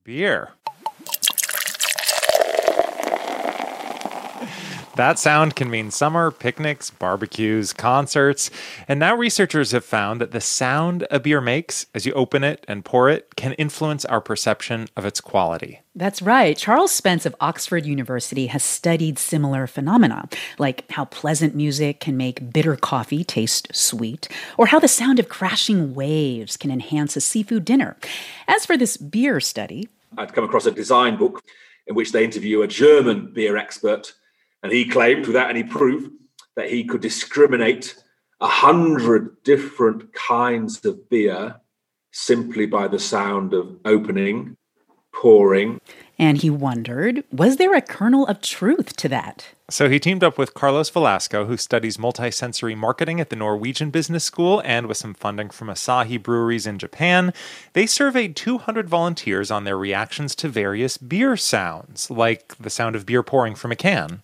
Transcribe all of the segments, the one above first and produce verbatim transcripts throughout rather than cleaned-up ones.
beer. That sound can mean summer, picnics, barbecues, concerts. And now researchers have found that the sound a beer makes as you open it and pour it can influence our perception of its quality. That's right. Charles Spence of Oxford University has studied similar phenomena, like how pleasant music can make bitter coffee taste sweet, or how the sound of crashing waves can enhance a seafood dinner. As for this beer study, I'd come across a design book in which they interview a German beer expert. And he claimed, without any proof, that he could discriminate a hundred different kinds of beer simply by the sound of opening, pouring. And he wondered, was there a kernel of truth to that? So he teamed up with Carlos Velasco, who studies multisensory marketing at the Norwegian Business School, and with some funding from Asahi Breweries in Japan, they surveyed two hundred volunteers on their reactions to various beer sounds, like the sound of beer pouring from a can.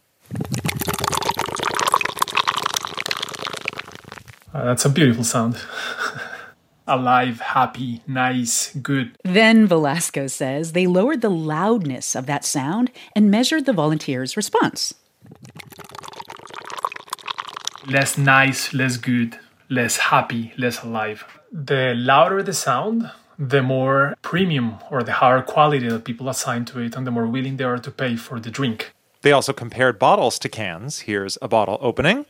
Uh, that's a beautiful sound. Alive, happy, nice, good. Then Velasco says they lowered the loudness of that sound and measured the volunteers' response. Less nice, less good, less happy, less alive. The louder the sound, the more premium or the higher quality that people assign to it, and the more willing they are to pay for the drink. They also compared bottles to cans. Here's a bottle opening.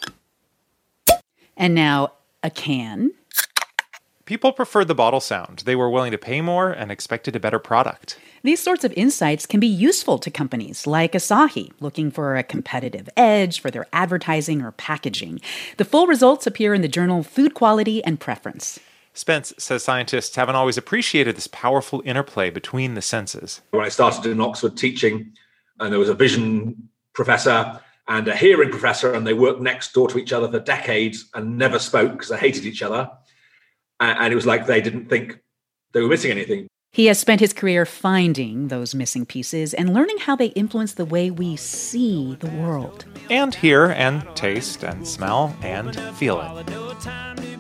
And now a can. People preferred the bottle sound. They were willing to pay more and expected a better product. These sorts of insights can be useful to companies like Asahi, looking for a competitive edge for their advertising or packaging. The full results appear in the journal Food Quality and Preference. Spence says scientists haven't always appreciated this powerful interplay between the senses. When I started in Oxford teaching, and there was a vision professor and a hearing professor, and they worked next door to each other for decades and never spoke because they hated each other. And it was like they didn't think they were missing anything. He has spent his career finding those missing pieces and learning how they influence the way we see the world. And hear and taste and smell and feel it.